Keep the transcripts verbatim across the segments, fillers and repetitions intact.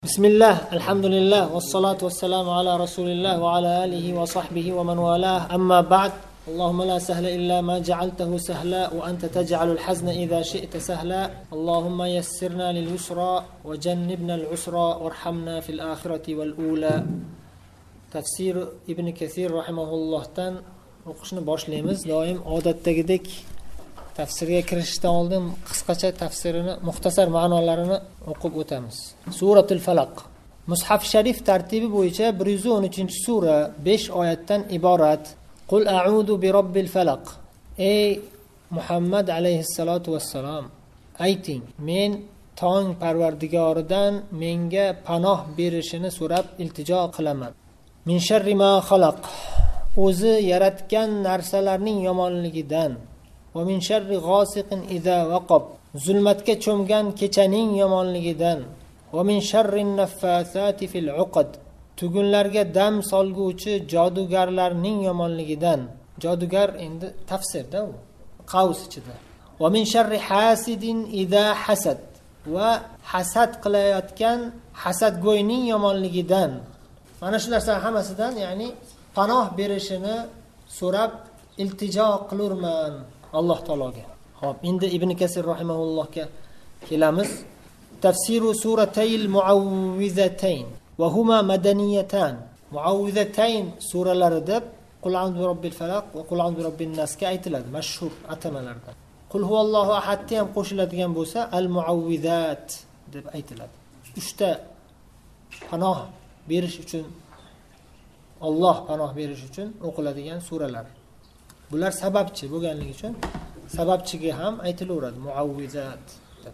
بسم الله الحمد لله والصلاة والسلام على رسول الله وعلى آله وصحبه ومن والاه أما بعد اللهم لا سهل إلا ما جعلته سهلا وأنت تجعل الحزن إذا شئت سهلا اللهم يسرنا لليسرى وجنبنا العسرى وارحمنا في الآخرة والأولى تفسير ابن كثير رحمه الله تن o'qishni boshlaymiz. Doim odatdagidek tafsirga kirishdan oldin qisqacha tafsirini, muxtasar ma'nolarini o'qib o'tamiz. Suratul Falaq. Mushaf Sharif tartibi bo'yicha bir yuz o'n uchinchi sura besh oyatdan iborat. Qul a'udu bi robbil falaq. Ey Muhammad alayhissalatu vassalam, ayting, men tong parvardigoridan menga panoh berishini so'rab iltijo qilaman. Min sharri ma xalaq. O'zi yaratgan narsalarning yomonligidan. Va min sharri g'osiqin idza waqab. Zulmatga cho'mgan kechaning yomonligidan. Va min sharri naffasati fil uqad. Tugunlarga dam solguvchi jodugarlarning yomonligidan. Jodugar endi tafsirda u qavs ichida. Va min sharri hasidin idza hasad. Va hasad qilayotgan hasadgo'yning yomonligidan. Mana shu narsalar hammasidan, ya'ni panoh berishini so'rab iltijo qilurman Alloh taologa. Xo'p, endi Ibn Kasir rahimahullohga kelamiz. Tafsiru suratayil muawwizatayn va huma madaniyatan. Muawwizatayn suralari deb Qul a'udhu bi robbil falaq va Qul a'udhu bi robbin nas ga aytiladi, mashhur atamalardan. Qul huvallohu ahadga ham qo'shiladigan bo'lsa, al muawwizat deb aytiladi. Uchta panoh berish uchun, Alloh panoh berish uchun o'qiladigan suralar. Bular sababchi bo'lganligi uchun sababchiga ham aytilaveradi muavvizat deb.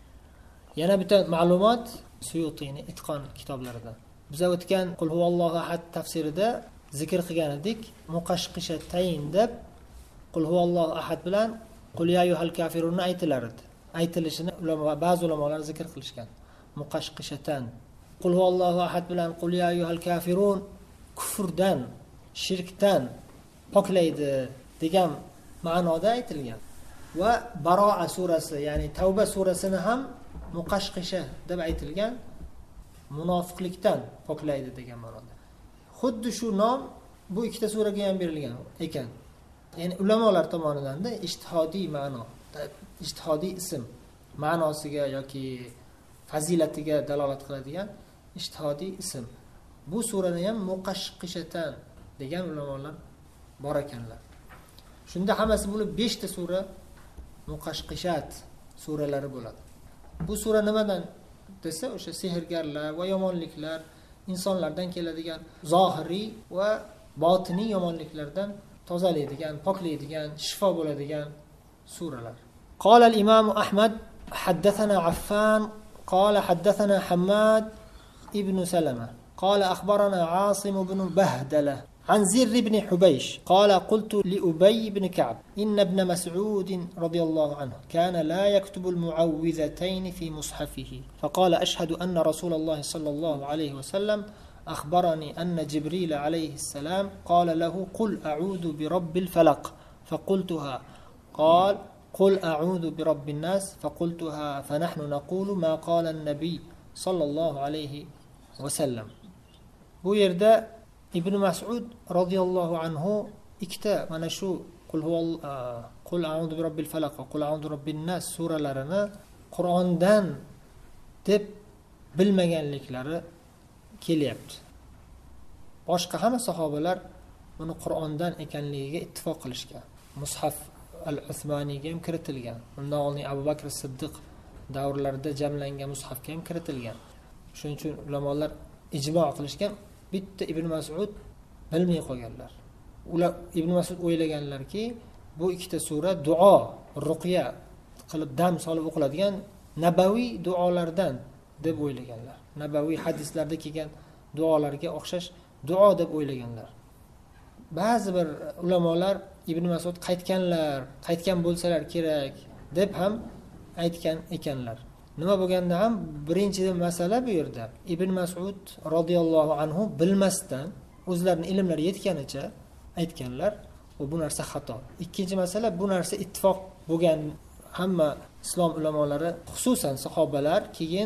Yana bitta ma'lumot Suyutining Itqon kitoblaridan. Biz o'tgan Qul huvallohu ahad tafsirida zikr qilgan edik, muqashqishatayn deb Qul huvallohu ahad bilan Qul ya ayyuhal kafirun aytilar edi. Aytilishini ulamo, ba'zi ulamolar zikr qilishgan. Muqashqishatan. Qul huvallohu ahad bilan Qul ya ayyuhal kafirun kufrdan, shirkdan poklaydi degan ma'noda aytilgan. Va Baroa surasi, ya'ni Tavba surasini ham muqashqisha deb aytilgan, munofiqlikdan poklaydi degan ma'noda. Xuddi shu nom bu ikkita suraga ham berilgan ekan. Ya'ni ulamolar tomonidan-da ijtihodiy ma'no, ijtihodiy ism ma'nosiga yoki fazilatiga dalolat qiladigan ijtihodiy ism. Bu surani ham muqashqishatan degan ulamolar bor ekanlar. Shunda hammasi bo'lib besh ta sura muqashqishat suralari bo'ladi. Bu sura nimadan desa, o'sha sehrgarlar va yomonliklar, insonlardan keladigan zohiriy va botiniy yomonliklardan tozalaydigan, poklaydigan, shifo bo'ladigan suralar. Qala al-Imam Ahmad haddathana Affan qala haddathana Hammad ibn Salama قال أخبرنا عاصم بن بهدلة عن زر بن حبيش قال قلت لأبي بن كعب إن ابن مسعود رضي الله عنه كان لا يكتب المعوذتين في مصحفه فقال أشهد أن رسول الله صلى الله عليه وسلم أخبرني أن جبريل عليه السلام قال له قل أعوذ برب الفلق فقلتها قال قل أعوذ برب الناس فقلتها فنحن نقول ما قال النبي صلى الله عليه وسلم. Bu yerda Ibn Mas'ud radhiyallohu anhu ikkita mana shu Qul huvallohu Qul a'udhu bi robbil falaq va Qul a'udhu bi robbin nas suralarini Qur'ondan deb bilmaganliklari kelyapti. Boshqa hamma sahobalar buni Qur'ondan ekanligiga ittifoq qilishgan. Mushaf al-Usmoniyga ham kiritilgan. Undan oldin Abu Bakr Siddiq davrlarida jamlangan mushafga ham kiritilgan. Shuning uchun ulamolar ijmo' qilishgan. Bitta Ibn Mas'ud bilmay qolganlar. Ular Ibn Mas'ud o'ylaganlarki, bu ikkita sura duo, ruqya qilib dam solib o'qiladigan nabaviy duolardan deb o'ylaganlar. Nabaviy hadislarda kelgan duolarga o'xshash duo deb o'ylaganlar. Ba'zi bir ulamolar Ibn Mas'ud qaytganlar, qaytgan bo'lsalar kerak deb ham aytgan ekanlar. Nima bo'lganda ham birinchi masala bu yerda Ibn Mas'ud radhiyallohu anhu bilmasdan o'zlarining ilmlari yetganicha aytganlar, va bu narsa xato. Ikkinchi masala, bu narsa ittifoq bo'lgan hamma islom ulamolari, xususan sahobalar keyin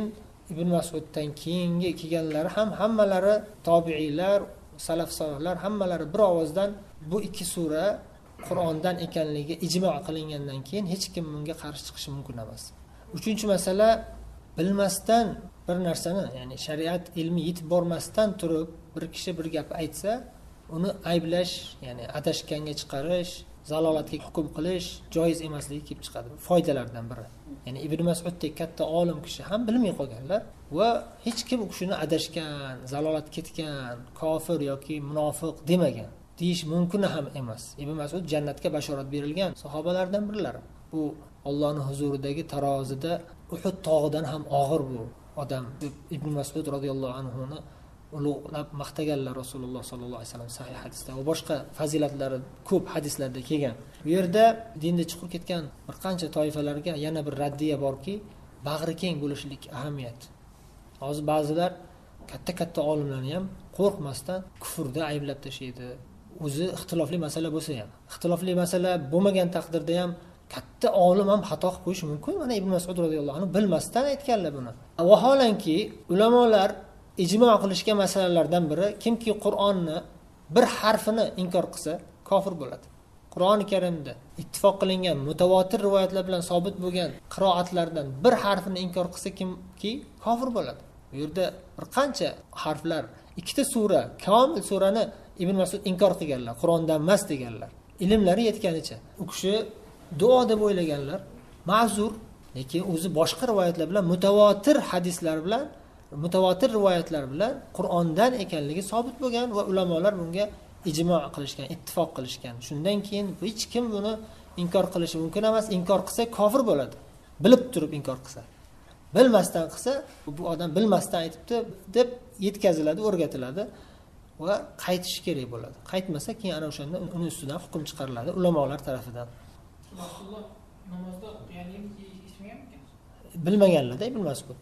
ibn Mas'uddan keyingi kelganlari ham hammalari tobiiylar, salaf solihlar hammalari bir ovozdan bu ikki sura Qur'ondan ekanligi ijmo qilingandan keyin hech kim bunga qarshi chiqishi mumkin emas. Uchinchi masala, bilmasdan bir narsani, ya'ni shariat ilmi yetib bormasdan turib bir kishi bir gap aytsa, uni ayblash, ya'ni adashganga chiqarish, zalolatga hukm qilish joiz emasligi kelib chiqadi. Foydalardan biri. Ya'ni Ibn Mas'uddek katta olim kishi ham bilmay qolganlar va hech kim u kishini adashgan, zalolat ketgan, kofir yoki munofiq demagan. Deyish mumkin ham emas. Ibn Mas'ud jannatga bashorat berilgan sahobalardan birlari. Bu Allohning huzuridagi tarozida Uhud tog'idan ham og'ir bu odam. Ibn Mas'ud radhiyallohu anhu ni ulug'lab maqtaganlar Rasululloh sallallohu alayhi vasallam sahih hadisda va boshqa fazilatlari ko'p hadislarda kelgan. Bu yerda dinda chiqib ketgan bir qancha toifalarga yana bir raddiya borki, bag'ri keng bo'lishlik ahamiyat. Hozir ba'zilar katta-katta olimlarni ham qo'rqmasdan kufrda ayblab tashlaydi. O'zi ixtilofli masala bo'lsa ham, ixtilofli masala bo'lmagan taqdirda ham katta olim ham xato qilib qo'yishi mumkin. Mana Ibn Mas'ud radhiyallohu anhu bilmasdan aytganlar buni. Vaholanki ulamolar ijmo qilishgan masalalardan biri, kimki Qur'onni bir harfini inkor qilsa, kofir bo'ladi. Qur'oni Karimda ittifoq qilingan mutawatir rivoyatlar bilan sobit bo'lgan qiroatlardan bir harfini inkor qilsa, kimki kofir bo'ladi. Bu yerda bir qancha harflar, ikkita sura, kamil surani Ibn Mas'ud inkor qilganlar, Qur'ondan emas deganlar. Ilmlari yetganicha. U kishi duo deb o'ylaganlar, ma'zur, lekin o'zi boshqa rivoyatlar bilan mutawatir hadislar bilan mutawatir rivoyatlar bilan Qur'ondan ekanligi sobit bo'lgan va ulamolar bunga ijmo qilishgan, ittifoq qilishgan. Shundan keyin hech kim buni inkor qilishi mumkin emas. Inkor qilsa kofir bo'ladi. Bilib turib inkor qilsa. Bilmasdan qilsa, bu odam bilmasdan aytibdi deb yetkaziladi, o'rgatiladi va qaytish kerak bo'ladi. Qaytmasa keyin ana o'shanda uni ustidan hukm chiqariladi ulamolar tomonidan. Rasululloh namozda o'qiganlik eshitmaganmikan? Bilmaganlarda Ibn Mas'ud.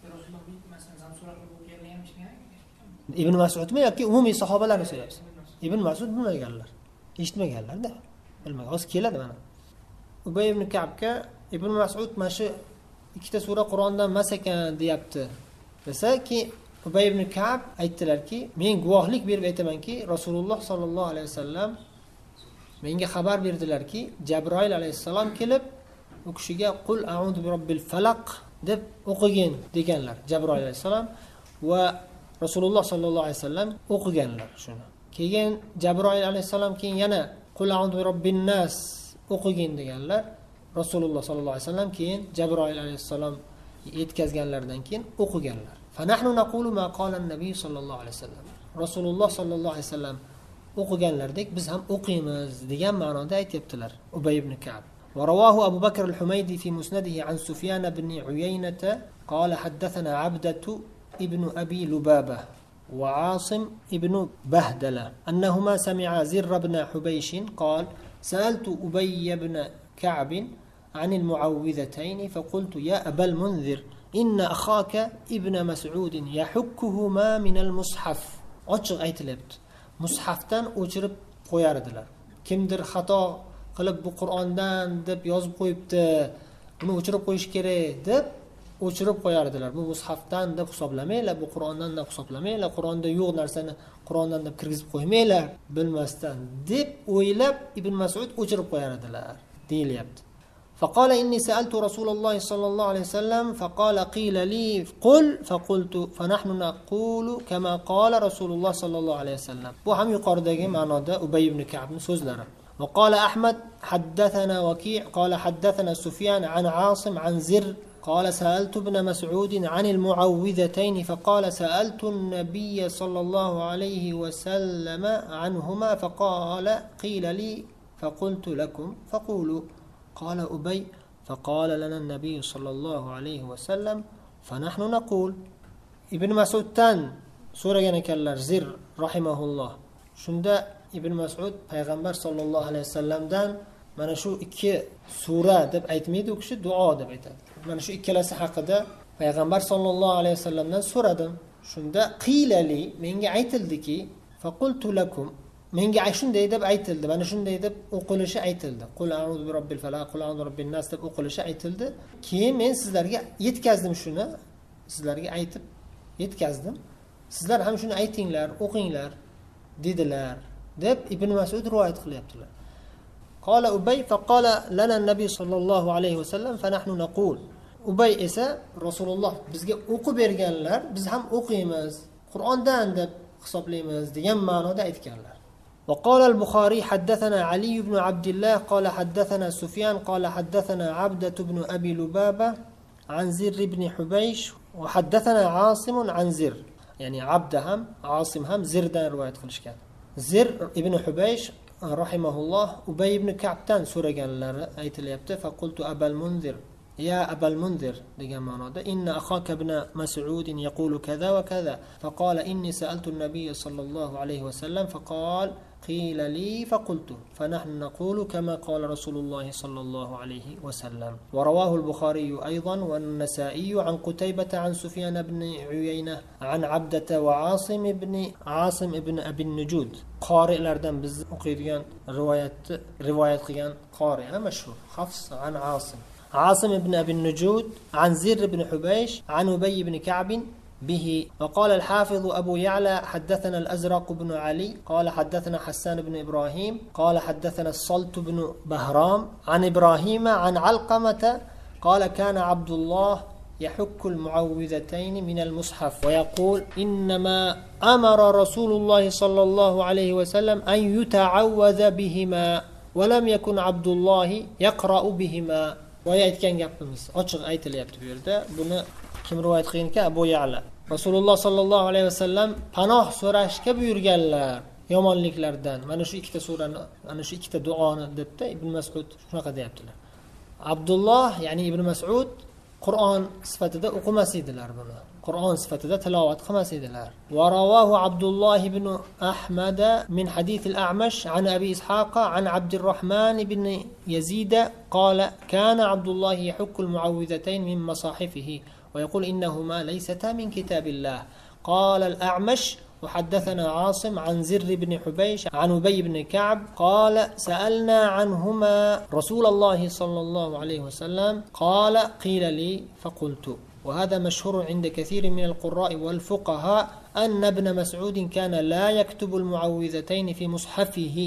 Ibn Mas'udmi yoki umumiy sahobalarni so'rayapsiz? Ibn Mas'ud bilmaganlar. Eshitmaganlar-da. Bilmagan. Hozir keladi mana. Ubay ibn Ka'bga Ibn Mas'ud mana shu ikkita sura Qur'ondan emas ekan deyapti. Desa-ki, Ubay ibn Ka'b aytdilarki, men guvohlik berib aytamanki, Rasululloh sallallohu alayhi vasallam menga xabar berdilarki, Jabroil alayhissalom kelib, u kishiga qul a'udhu bi robbil falaq deb o'qigin deganlar. Jabroil alayhissalom va Rasululloh sallallohu alayhi vasallam o'qiganlar shuni. Keyin Jabroil alayhissalom keyin yana qul a'udhu bi robbin nas o'qigin deganlar. Rasululloh sallallohu alayhi vasallam keyin Jabroil alayhissalom yetkazganlardan keyin o'qiganlar. Fa nahnu naqulu ma qala an-nabiy sallallohu alayhi vasallam. Rasululloh sallallohu alayhi vasallam o'qiganlardek biz ham o'qiymiz degan ma'noda aytibdilar Ubay ibn Ka'b. Va rawahu Abu Bakr al-Humaydi fi musnadihi an Sufyan ibn Uyaynah qala haddathana Abdatu ibn Abi Lubabah wa Asim ibn Bahdala annahuma sami'a Zirr ibn Hubaysh qala sa'altu Ubay ibn Ka'b عن المعوذتين فقلت يا أبا المنذر إن أخاك ابن مسعود يحكهما من المصحف. Ochiq aytilibdi. Mushafdan o'chirib qo'yardilar. Kimdir xato qilib bu Qur'ondan deb yozib qo'yibdi, buni o'chirib qo'yish kerak deb o'chirib qo'yardilar. Bu mushafdan deb hisoblamanglar, bu Qur'ondan deb hisoblamanglar, Qur'onda yo'q narsani Qur'ondan deb kirgizib qo'ymanglar, bilmasdan deb o'ylab Ibn Mas'ud o'chirib qo'yardilar deyilyapti. فقال إني سألت رسول الله صلى الله عليه وسلم فقال قيل لي قل فقلت فنحن نقول كما قال رسول الله صلى الله عليه وسلم. Bu ham yuqoridagi ma'noda Ubay ibn Ka'bning so'zlari. وقال أحمد حدثنا وكيع قال حدثنا سفيان عن عاصم عن زر قال سألت ابن مسعود عن المعوذتين فقال سألت النبي صلى الله عليه وسلم عنهما فقال قيل لي فقلت لكم فقولوا. قال أبي فقال لنا النبي صلى الله عليه وسلم فنحن نقول. Ibn Mas'uddan so'ragan ekanlar Zir rahimahulloh. Shunda Ibn Mas'ud payg'ambar sollallohu alayhi vasallamdan mana shu ikki sura deb aytmaydi, u kishi duo deb aytadi. Mana shu ikkalasi haqida payg'ambar sollallohu alayhi vasallamdan so'radim. Shunda qilali menga aytildiki, faqultu lakum menga shunday deb aytildi, mana shunday deb o'qilishi aytildi. Qul a'udhu bi robbil falaq, qul a'udhu bi robbin nas deb o'qilishi aytildi. Keyin men sizlarga yetkazdim shuni. sizlarga aytib yetkazdim. Sizlar ham shuni aytinglar, o'qinglar dedilar deb Ibn Mas'ud rivoyat qilyaptilar. Qala Ubay faqala lana an-nabiy sallallohu alayhi vasallam fa nahnu naqul. Ubay esa Rasululloh bizga o'qib berganlar, biz ham o'qiymiz, Qur'ondan deb hisoblaymiz degan ma'noda aytganlar. وقال البخاري حدثنا علي بن عبد الله قال حدثنا سفيان قال حدثنا عبدة بن أبي لبابة عن زر بن حبيش وحدثنا عاصم عن زر يعني عبد هم عاصم هم زر دان رواية قلشكان زر ابن حبيش رحمه الله أبي بن كعب تان سورة قال أيت اليبت فقلت أبا المنذر يا أبا المنذر إن أخاك ابن مسعود يقول كذا وكذا فقال إني سألت النبي صلى الله عليه وسلم فقال قيل لي فقلت فنحن نقول كما قال رسول الله صلى الله عليه وسلم. ورواه البخاري أيضا والنسائي عن قتيبة عن سفيان بن عيينة عن عبدة وعاصم بن عاصم بن أبي النجود قارئ لردن بز أقيدين رواية رواية قيان قارئ مشهور حفص عن عاصم عاصم بن أبي النجود عن زر بن حبيش عن أبي بن كعب به. وقال الحافظ أبو يعلى حدثنا الأزرق بن علي قال حدثنا حسان بن إبراهيم قال حدثنا الصلت بن بهرام عن إبراهيم عن علقمة قال كان عبد الله يحك المعوذتين من المصحف ويقول إنما أمر رسول الله صلى الله عليه وسلم أن يتعوذ بهما ولم يكن عبد الله يقرأ بهما. ويأتكن gapimiz ochiq aytilyapti bu yerda. Buni kim rivoyat qilganki? Abu Ya'la. Rasululloh sallallohu alayhi vasallam panoh so'rashga buyurganlar yomonliklardan. Mana shu ikkita surani, mana shu ikkita duoni debda Ibn Mas'ud shunaqa deyaptilar. Abdulloh, ya'ni Ibn Mas'ud Qur'on sifatida o'qimas edilar buni. Qur'on sifatida tilovat qilmas edilar. Va rawahu Abdulloh ibn Ahmad min hadith al-A'mash an Abi Ishaq an Abdurrahman ibn Yazid qala kana Abdullah yahukku al-mu'awwidhatayn min masahifihi ويقول إنهما ليستا من كتاب الله. قال الأعمش وحدثنا عاصم عن زر بن حبيش عن أبي بن كعب قال سألنا عنهما رسول الله صلى الله عليه وسلم قال قيل لي فقلت. وهذا مشهور عند كثير من القراء والفقهاء أن ابن مسعود كان لا يكتب المعوذتين في مصحفه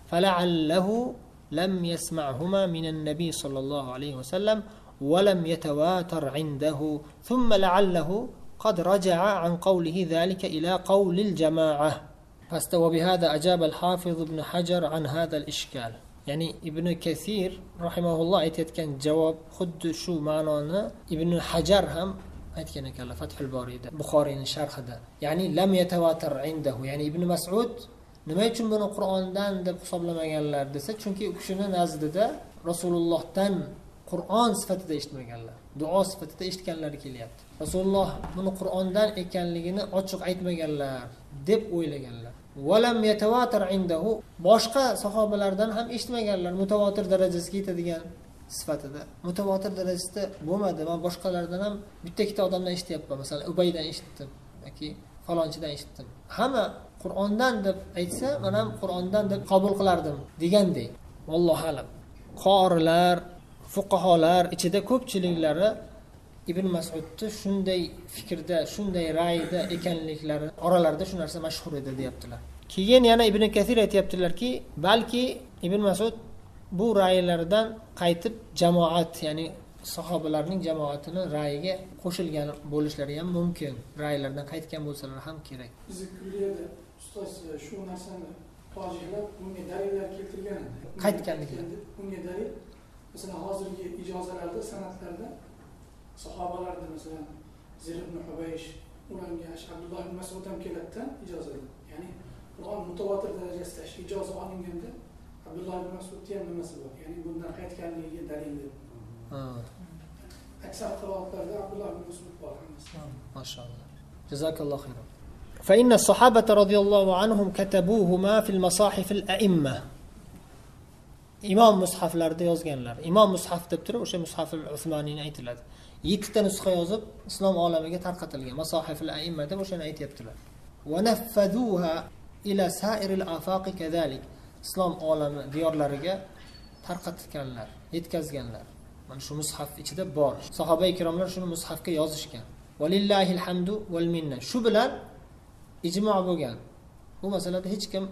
فلعله لم يسمعهما من النبي صلى الله عليه وسلم ولم يتواتر عنده ثم لعله قد رجع عن قوله ذلك إلى قول الجماعة. فاستوى بهذا أجاب الحافظ ابن حجر عن هذا الإشكال. يعني ابن كثير رحمه الله aytayotgan javob xuddi shu ma'noni Ibn Hajar ham aytgan ekanlar Fathul Boriyda, Buxoriyning sharhida. Ya'ni lam yatawatar indahu, ya'ni Ibn Mas'ud nima uchun buni Qur'ondan deb hisoblamaganlar desa, chunki u kishining nazdida Rasulullohdan Qur'on sifatida eshitmaganlar, duo sifatida eshitganlari kelyapti. Rasululloh buni Qur'ondan ekanligini ochiq aytmaganlar deb o'ylaganlar. Valam yatawatar indahu, boshqa sahobalardan ham eshitmaganlar mutawatir darajasiga yetadigan sifatida. Mutawatir darajasida bo'lmadi. Men boshqalardan ham bitta ikkita odamdan eshityapman. Masalan, Ubaydan eshitdim yoki falonchidan eshitdim. Hamma Qur'ondan deb aytsa, men ham Qur'ondan deb qabul qilardim degandek. Vallohu alam. Qorilar, fuqaholar ichida ko'pchiliklari Ibn Mas'udni shunday fikrda, shunday ra'yida ekanliklari oralarida shu narsa mashhur edi deyaptilar. Keyin yana Ibn Kathir aytayaptilarki, balki Ibn Mas'ud bu ra'ylaridan qaytib jamoat, ya'ni sahobalarning jamoatining ra'yiga qo'shilgan bo'lishlari ham mumkin. Ra'ylardan qaytgan bo'lsalar ham kerak. Bizni kulliyada ustoz shu narsani tojihlab bunga dalillar keltirgan edi. Qaytganliklar. Bunga dalil mesela hozirgi ijozalarda, sanatlarda sahobalarda mesela Zir ibn Hubaysh, ularga Abdulloh ibn Mas'ud ham keladidan ijozada. Ya'ni Qur'on mutawatir darajasida ijoza olinganda Abdulloh ibn Mas'udning ham nimasi bor? Ya'ni bundan qaytganligiga dalil. Ha. Aksar qiroatlarda Abdulloh ibn Mas'ud bor hammasi. Mashallah. Jazakallohu khayran. فإن الصحابة رضي الله عنهم كتبوهما في المصاحف الأئمة. Imom mushaflarda yozganlar. Imom mushaf deb turib, o'sha mushaful Usmoniyni aytiladi. yetti ta nusxa yozib islom olamiga tarqatilgan. Masahiful a'imma deb o'shani aytayaptilar. Va naffaduha ila sa'iril afaq kadalik. Islom olami diyorlariga tarqatganlar, yetkazganlar. Mana shu mushaf ichida bor. Sahoba ikromlar shuni mushafga yozishgan. Valillahil hamdu val minna. Shu bilan ijmo' bo'lgan. Bu masalada hech kim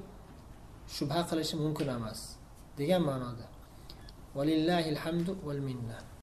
shubha qilishi mumkin emas degan ma'noda. Valillahil hamdu val minna.